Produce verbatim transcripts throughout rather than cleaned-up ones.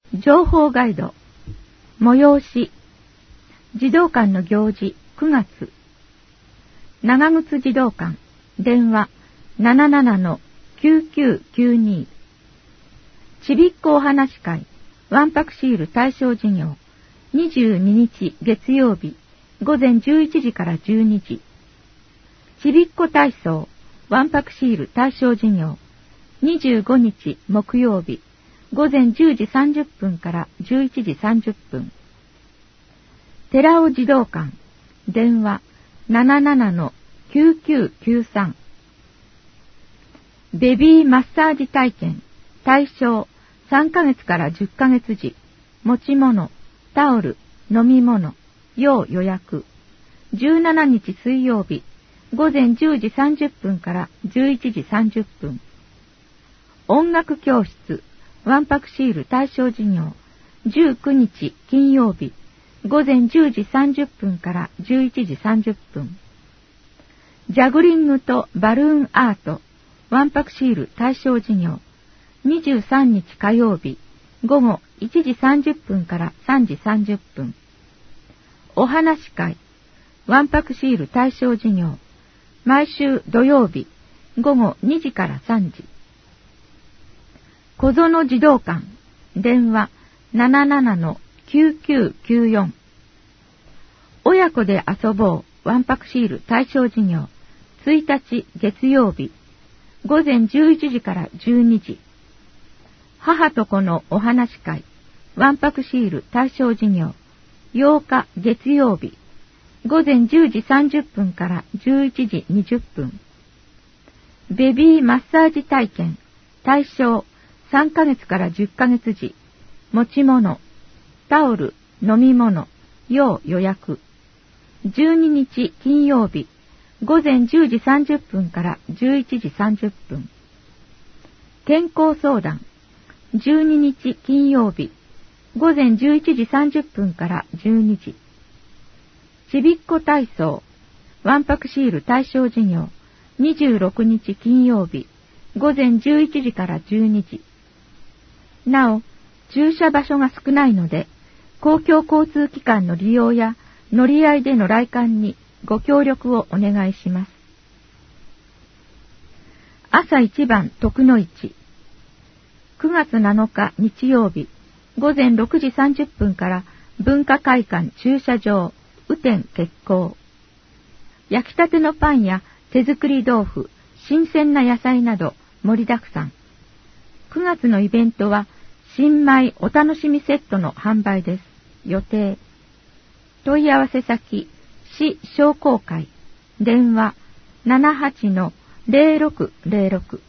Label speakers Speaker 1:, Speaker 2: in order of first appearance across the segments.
Speaker 1: 情報ガイド、催し、児童館の行事くがつ、長靴児童館、電話 ななななのきゅうきゅうきゅうに、ちびっこお話会、わんぱくシール対象事業、にじゅうににち月曜日、午前じゅういちじからじゅうにじ、ちびっこ体操、わんぱくシール対象事業、にじゅうごにち木曜日、午前じゅうじさんじゅっぷんからじゅういちじさんじゅっぷん。寺尾児童館、電話 ななななのきゅうきゅうきゅうさん。ベビーマッサージ体験、対象さんかげつからじゅっかげつ時、持ち物、タオル、飲み物、要予約。じゅうしちにち水曜日、午前じゅうじさんじゅっぷんからじゅういちじさんじゅっぷん。音楽教室、わんぱくシール対象事業、じゅうくにち金曜日、午前じゅうじさんじゅっぷんからじゅういちじさんじゅっぷん。ジャグリングとバルーンアート、わんぱくシール対象事業、にじゅうさんにち火曜日、午後いちじさんじゅっぷんからさんじさんじゅっぷん。お話会、わんぱくシール対象事業、毎週土曜日、午後にじからさんじ。小園児童館、電話 ななななのきゅうきゅうきゅうよん。親子で遊ぼうわんぱくシール対象事業、ついたち月曜日、午前じゅういちじからじゅうにじ。母と子のお話会、わんぱくシール対象事業、ようか月曜日、午前じゅうじさんじゅっぷんからじゅういちじにじゅっぷん。ベビーマッサージ体験、対象さんかげつからじゅっかげつ時、持ち物、タオル、飲み物、要予約。じゅうににち金曜日、午前じゅうじさんじゅっぷんからじゅういちじさんじゅっぷん。健康相談、じゅうににち金曜日、午前じゅういちじさんじゅっぷんからじゅうにじ。ちびっこ体操、わんぱくシール対象事業、にじゅうろくにち金曜日、午前じゅういちじからじゅうにじ。なお、駐車場所が少ないので、公共交通機関の利用や乗り合いでの来館にご協力をお願いします。朝一番徳の市、くがつなのか日曜日、午前ろくじさんじゅっぷんから文化会館駐車場、雨天決行。焼きたてのパンや手作り豆腐、新鮮な野菜など盛りだくさん。くがつのイベントは新米お楽しみセットの販売です。予定。問い合わせ先、市商工会、電話 ななはちのぜろろくぜろろく。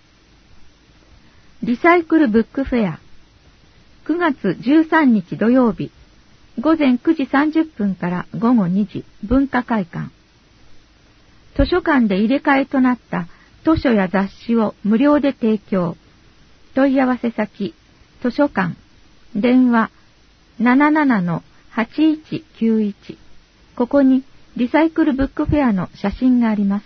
Speaker 1: リサイクルブックフェア、くがつじゅうさんにち土曜日、午前くじさんじゅっぷんからごごにじ、文化会館。図書館で入れ替えとなった図書や雑誌を無料で提供。問い合わせ先、図書館、電話 ななななのはちいちきゅういち。ここにリサイクルブックフェアの写真があります。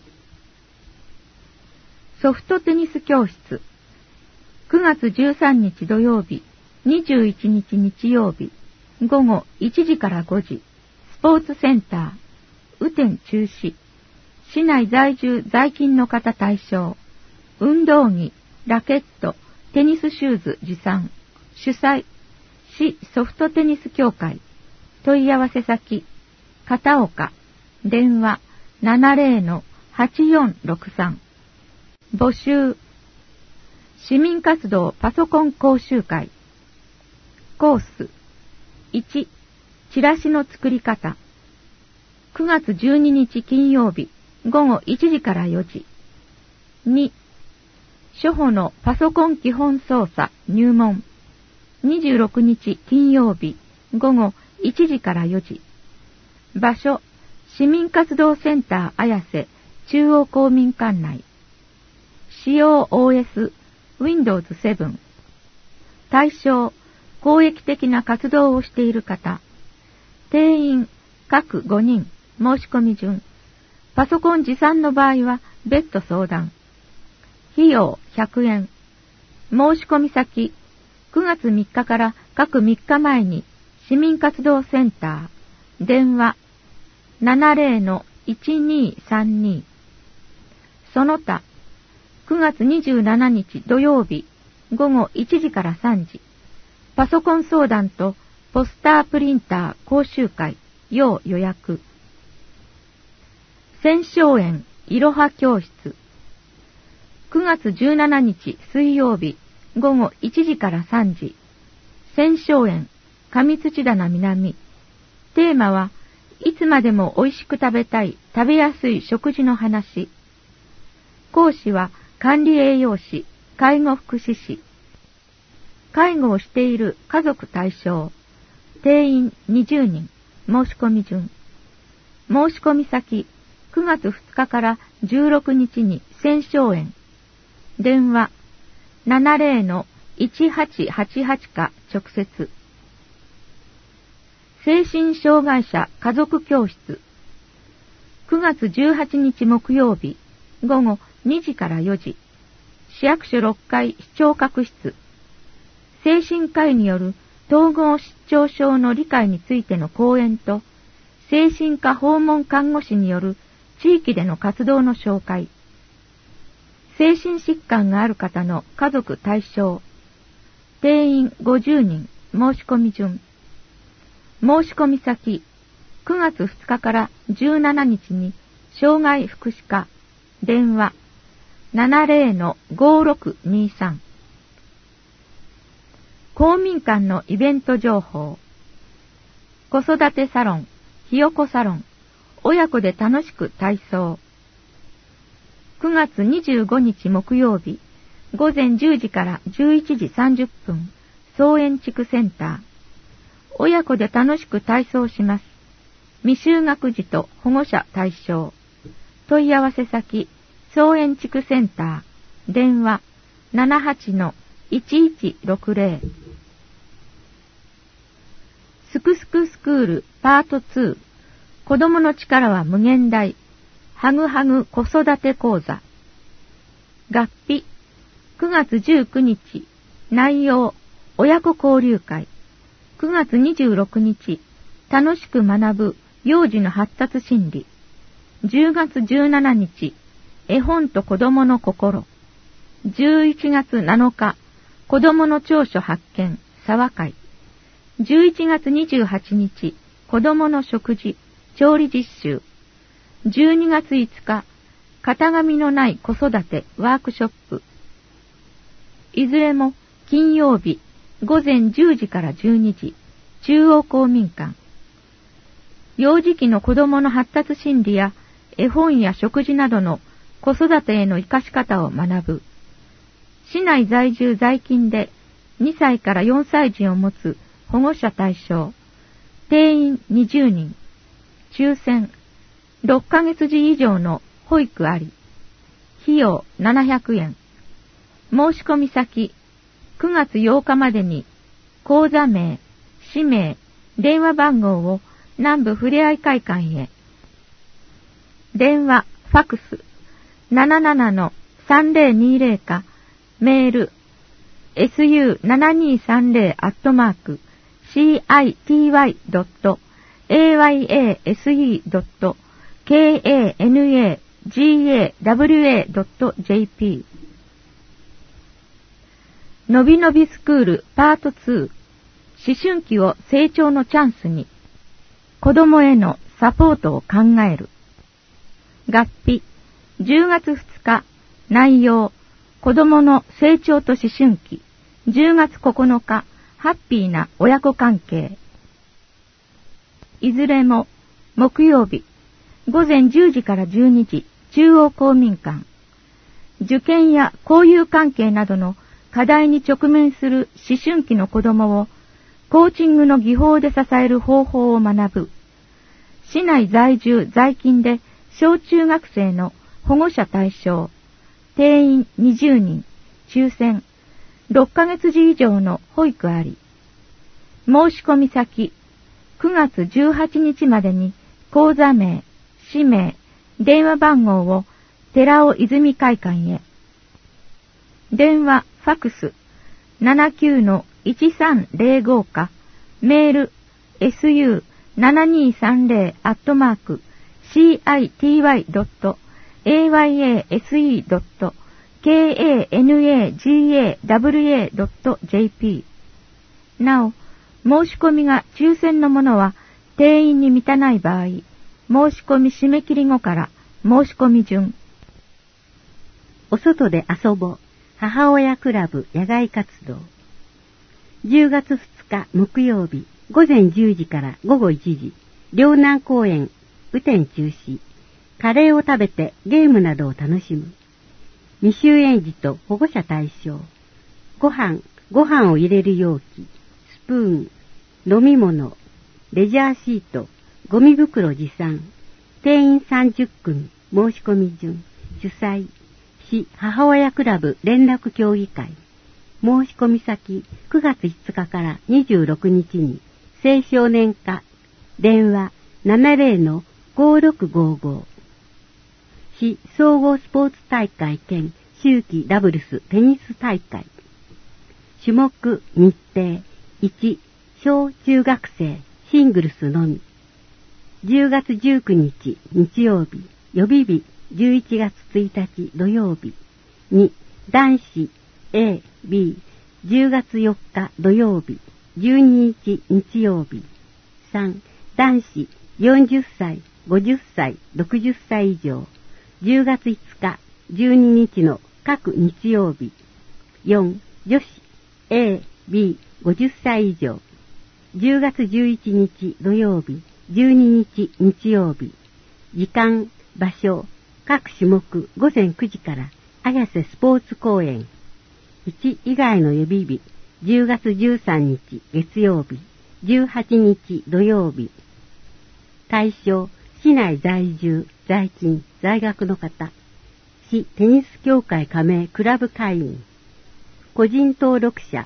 Speaker 1: ソフトテニス教室、くがつじゅうさんにち土曜日、にじゅういちにち日曜日、午後いちじからごじ、スポーツセンター、雨天中止。市内在住在勤の方対象。運動着、ラケット、テニスシューズ持参。主催、市ソフトテニス協会。問い合わせ先、片岡。電話 ななぜろのはちよんろくさん。募集。市民活動パソコン講習会。コース。いち、チラシの作り方。くがつじゅうににち金曜日、午後いちじからよじ。に、初歩のパソコン基本操作入門。にじゅうろくにち金曜日、午後いちじからよじ。場所、市民活動センター綾瀬中央公民館内。使用 オーエス、ウィンドウズセブン。対象、公益的な活動をしている方。定員、各ごにん、申し込み順。パソコン持参の場合は別途相談。費用ひゃくえん。申し込み先、 くがつみっかから各みっかまえに市民活動センター、電話 ななゼロのいちにーさんに。その他、くがつにじゅうしちにち土曜日ごごいちじからさんじ、パソコン相談とポスタープリンター講習会、要予約。千松園いろは教室。くがつじゅうしちにち水曜日ごごいちじからさんじ、千松園上土棚南。テーマは、いつまでも美味しく食べたい、食べやすい食事の話。講師は管理栄養士、介護福祉士。介護をしている家族対象。定員にじゅうにん。申し込み順。申し込み先、くがつふつかからじゅうろくにちに千松園。電話 ななゼロのいちはちはちはち か直接。精神障害者家族教室。くがつじゅうはちにち木曜日ごごにじからよじ、市役所ろっかい市長閣室。精神科医による統合失調症の理解についての講演と、精神科訪問看護師による地域での活動の紹介。精神疾患がある方の家族対象。定員ごじゅうにん。申し込み順。申し込み先、くがつふつかからじゅうしちにちに障害福祉課。電話 ななゼロのごろくにさん。公民館のイベント情報。子育てサロン、ひよこサロン、親子で楽しく体操。くがつにじゅうごにち木曜日、ごぜんじゅうじからじゅういちじさんじゅっぷん、草園地区センター。親子で楽しく体操します。未就学児と保護者対象。問い合わせ先、草園地区センター。電話 ななはちのいちいちろくゼロ。すくすくスクールパートツー。子供の力は無限大。はぐはぐ子育て講座。学費くがつじゅうくにち。内容親子交流会。くがつにじゅうろくにち。楽しく学ぶ幼児の発達心理。じゅうがつじゅうしちにち。絵本と子供の心。じゅういちがつなのか。子供の長所発見沢会。じゅういちがつにじゅうはちにち。子供の食事調理実習。じゅうにがついつか。型紙のない子育てワークショップ。いずれも金曜日ごぜんじゅうじからじゅうにじ、中央公民館。幼児期の子供の発達心理や絵本や食事などの子育てへの生かし方を学ぶ。市内在住在勤でにさいからよんさい児を持つ保護者対象。定員にじゅうにん。抽選。ろっかげつ児以上の保育あり。費用ななひゃくえん。申し込み先、くがつようかまでに、講座名、氏名、電話番号を南部ふれあい会館へ。電話、ファクス、ななななのさんぜろにゼロか、メール、エスユーななにさんゼロ アットマーク、シーアイティーワイドットエーワイエーエスイードットケーエーエヌエージーエーダブリューエードットジェーピー。のびのびスクールパートツー。思春期を成長のチャンスに。子供へのサポートを考える。学費じゅうがつふつか。内容子供の成長と思春期。じゅうがつここのか。ハッピーな親子関係。いずれも木曜日ごぜんじゅうじからじゅうにじ、中央公民館。受験や交友関係などの課題に直面する思春期の子供をコーチングの技法で支える方法を学ぶ。市内在住在勤で小中学生の保護者対象。定員にじゅうにん。抽選。ろっかげつ児以上の保育あり。申し込み先。くがつじゅうはちにちまでに講座名、氏名、電話番号を寺尾泉会館へ。電話、ファクス、ななきゅうのいちさんぜろご か、メール エスユーななにーさんぜろ アットマーク シーアイティーワイドットエーワイエーエスイードットケーエーエヌエージーエーダブリューエードットジェーピー。なお、申し込みが抽選のものは定員に満たない場合、申し込み締め切り後から申し込み順。
Speaker 2: お外で遊ぼう母親クラブ野外活動。じゅうがつふつか木曜日午前じゅうじから午後いちじ、両南公園雨天中止。カレーを食べてゲームなどを楽しむ。未就園児と保護者対象。ご飯、ご飯を入れる容器、スプーン、飲み物、レジャーシート、ゴミ袋持参。定員さんじゅっくみ、申し込み順。主催、市母親クラブ連絡協議会。申し込み先、くがついつかからにじゅうろくにちに、青少年課、電話 ななぜろのごろくごご。市総合スポーツ大会兼秋季ダブルステニス大会。種目日程いち、小中学生シングルスのみ。じゅうがつじゅうくにち日曜日、予備日じゅういちがつついたち土曜日。に、男子 A、B、じゅうがつよっか土曜日、じゅうににち日曜日。さん、男子よんじゅっさい、ごじゅっさい、ろくじゅっさい以上。じゅうがついつか、じゅうににちの各日曜日。よん、女子 A、B、ごじゅっさい以上。じゅうがつじゅういちにち土曜日、じゅうににち日曜日。時間、場所、各種目午前くじから綾瀬スポーツ公園。いち以外の予備日、じゅうがつじゅうさんにち月曜日、じゅうはちにち土曜日。対象、市内在住、在勤、在学の方。市テニス協会加盟クラブ会員。個人登録者。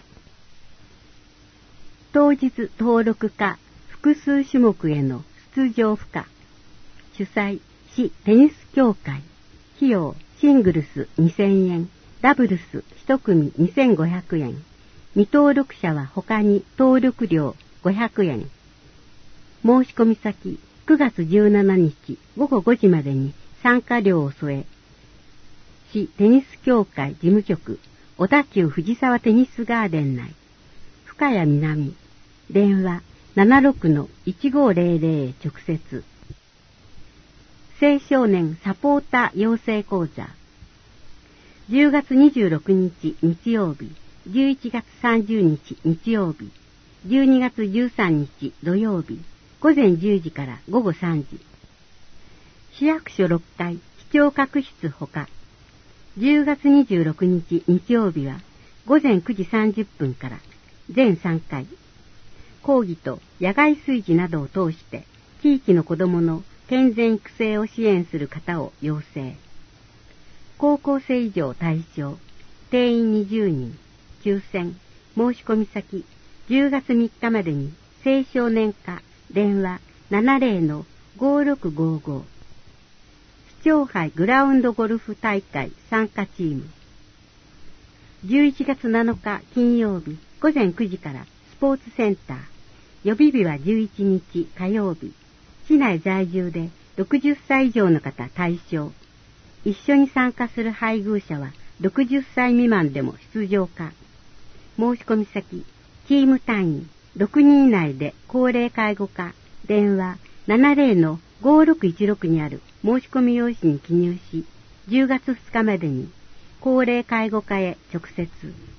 Speaker 2: 当日登録か複数種目への出場不可。主催、市テニス協会。費用、シングルスにせんえん、ダブルスいち組にせんごひゃくえん。未登録者は他に登録料ごひゃくえん。申し込み先、くがつじゅうしちにちごごごじまでに参加料を添え、市テニス協会事務局、小田急藤沢テニスガーデン内、深谷南、電話 ななろくのいちごぜろぜろ 直接。青少年サポーター養成講座。じゅうがつにじゅうろくにち日曜日、じゅういちがつさんじゅうにち日曜日、じゅうにがつじゅうさんにち土曜日、午前じゅうじから午後さんじ。市役所ろっかい市長閣室ほか。じゅうがつにじゅうろくにち日曜日は午前くじさんじゅっぷんから全さんかい。講義と野外炊事などを通して地域の子どもの健全育成を支援する方を養成。高校生以上対象。定員にじゅうにん。抽選。申し込み先。じゅうがつみっかまでに青少年課電話 ななぜろのごろくごご。市長杯グラウンドゴルフ大会参加チーム。じゅういちがつなのか金曜日午前くじからスポーツセンター。予備日はじゅういちにち火曜日。市内在住でろくじゅっさい以上の方対象。一緒に参加する配偶者はろくじゅっさい未満でも出場可。申し込み先、チーム単位ろくにん以内で高齢介護課、電話 ななぜろのごろくいちろく にある申し込み用紙に記入し、じゅうがつふつかまでに高齢介護課へ直接。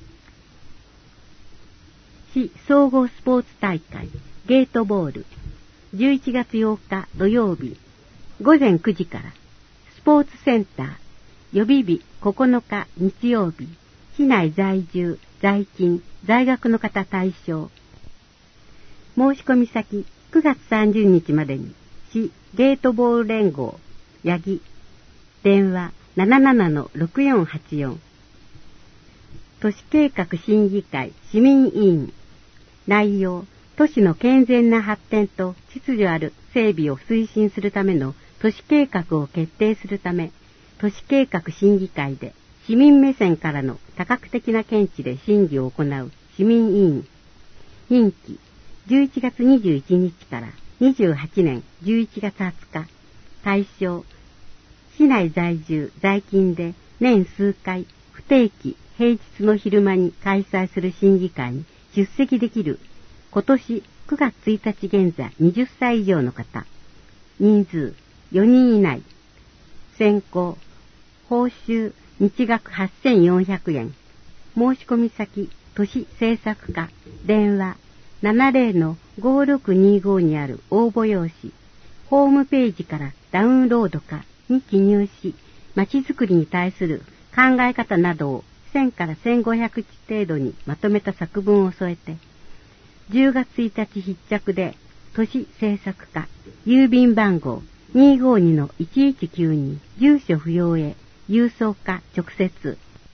Speaker 2: 市総合スポーツ大会ゲートボール。じゅういちがつようか土曜日、午前くじから、スポーツセンター、予備日ここのか日曜日、市内在住、在勤、在学の方対象。申し込み先、くがつさんじゅうにちまでに、市ゲートボール連合、八木、電話 ななななのろくよんはちよん。都市計画審議会市民委員。内容、都市の健全な発展と秩序ある整備を推進するための都市計画を決定するため、都市計画審議会で市民目線からの多角的な見地で審議を行う市民委員。任期じゅういちがつにじゅういちにちからにじゅうはちねんじゅういちがつはつか。対象、市内在住在勤で年数回不定期平日の昼間に開催する審議会に出席できる今年くがつついたち現在はたち以上の方。人数よにん以内。選考、報酬日額はっせんよんひゃくえん。申し込み先、都市政策課、電話 ななぜろのごろくにご にある応募用紙、ホームページからダウンロードかに記入し、まちづくりに対する考え方などをせんからせんごひゃくち程度にまとめた作文を添えて、じゅうがつついたち必着で、都市政策課、郵便番号 にごにのいちいちきゅうに、住所不要へ、郵送か直接。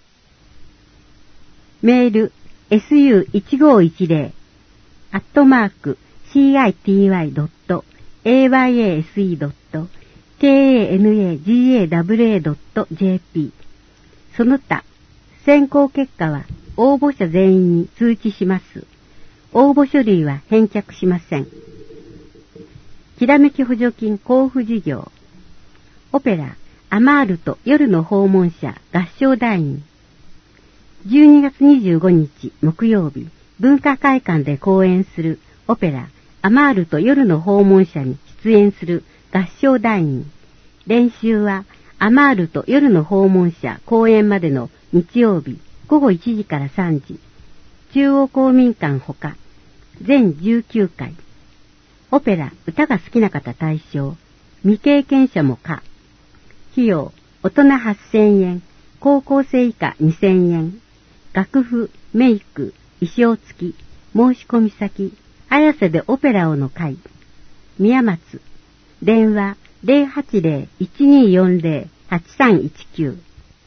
Speaker 2: メール エスユーいちごいちゼロ アットマーク シーアイティーワイドットエーワイエーエスイードットケーエーエヌエージーエーダブリューエードットジェーピー。その他、選考結果は応募者全員に通知します。応募書類は返却しません。きらめき補助金交付事業。オペラ、アマールと夜の訪問者合唱団員。じゅうにがつにじゅうごにち木曜日、文化会館で公演するオペラ、アマールと夜の訪問者に出演する合唱団員。練習はアマールと夜の訪問者公演までの日曜日ごごいちじからさんじ。中央公民館ほか、全じゅうきゅうかい。オペラ、歌が好きな方対象。未経験者も可。費用、大人はっせんえん、高校生以下にせんえん。楽譜、メイク、衣装付き。申し込み先、綾瀬でオペラをの会。宮松。電話、ゼロはちゼロ いちによんゼロ はちさんいちきゅう。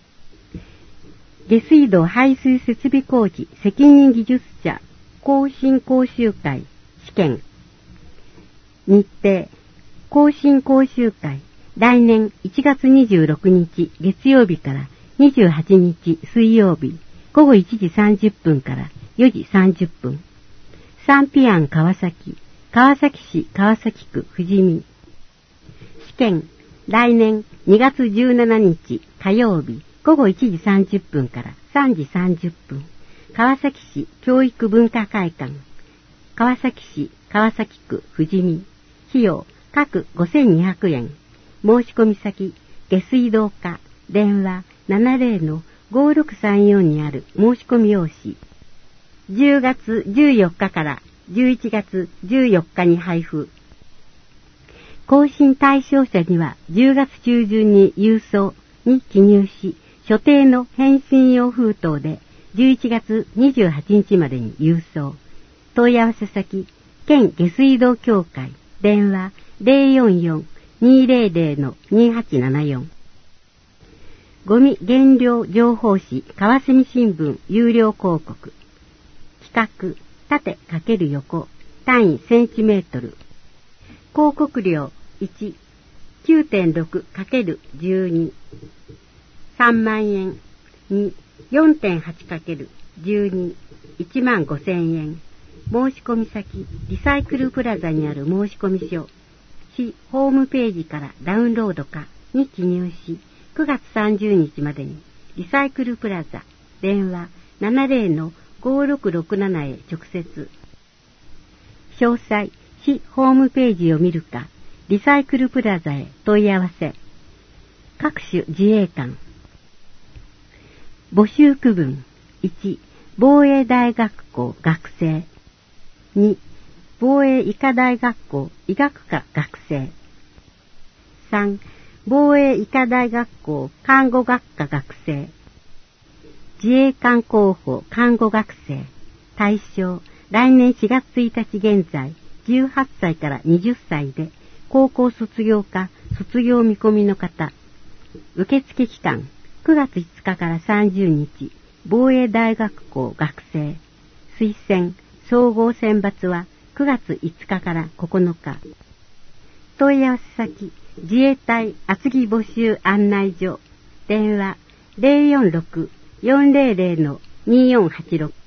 Speaker 2: 下水道排水設備工事責任技術者更新講習会試験。日程、更新講習会、来年いちがつにじゅうろくにち月曜日からにじゅうはちにち水曜日、ごごいちじさんじゅっぷんからよじさんじゅっぷん。サンピアン川崎、川崎市川崎区富士見。試験、来年にがつじゅうしちにち火曜日、ごごいちじさんじゅっぷんからさんじさんじゅっぷん。川崎市教育文化会館。川崎市川崎区富士見。費用、各ごせんにひゃくえん。申し込み先、下水道課、電話 ななぜろのごろくさんよん にある申し込み用紙。じゅうがつじゅうよっかからじゅういちがつじゅうよっかに配布。更新対象者にはじゅうがつちゅうじゅんに郵送に記入し、所定の返信用封筒でじゅういちがつにじゅうはちにちまでに郵送。問い合わせ先、県下水道協会、電話 ゼロよんよん にゼロゼロ のにはちななよん。ゴミ減量情報誌川蝉新聞有料広告。企画、縦×横、単位センチメートル。広告料いち、きゅうてんろくかけるじゅうに。さんまんえん。に、よんてんはちかけるじゅうに。いちまんごせんえん。申し込み先、リサイクルプラザにある申し込み書。市ホームページからダウンロードかに記入し、くがつさんじゅうにちまでにリサイクルプラザ、電話 ななぜろのごろくろくなな へ直接。詳細、市ホームページを見るか、リサイクルプラザへ問い合わせ。各種自衛官。募集区分。いち、防衛大学校学生。に、防衛医科大学校医学科学生。さん、防衛医科大学校看護学科学生。自衛官候補看護学生。対象、来年しがつついたち現在、じゅうはっさいからはたちで、高校卒業か卒業見込みの方。受付期間、くがついつかからさんじゅうにち、防衛大学校学生。推薦、総合選抜はくがついつかからここのか。問い合わせ先、自衛隊厚木募集案内所。電話 ゼロよんろく よんゼロゼロ のによんはちろく。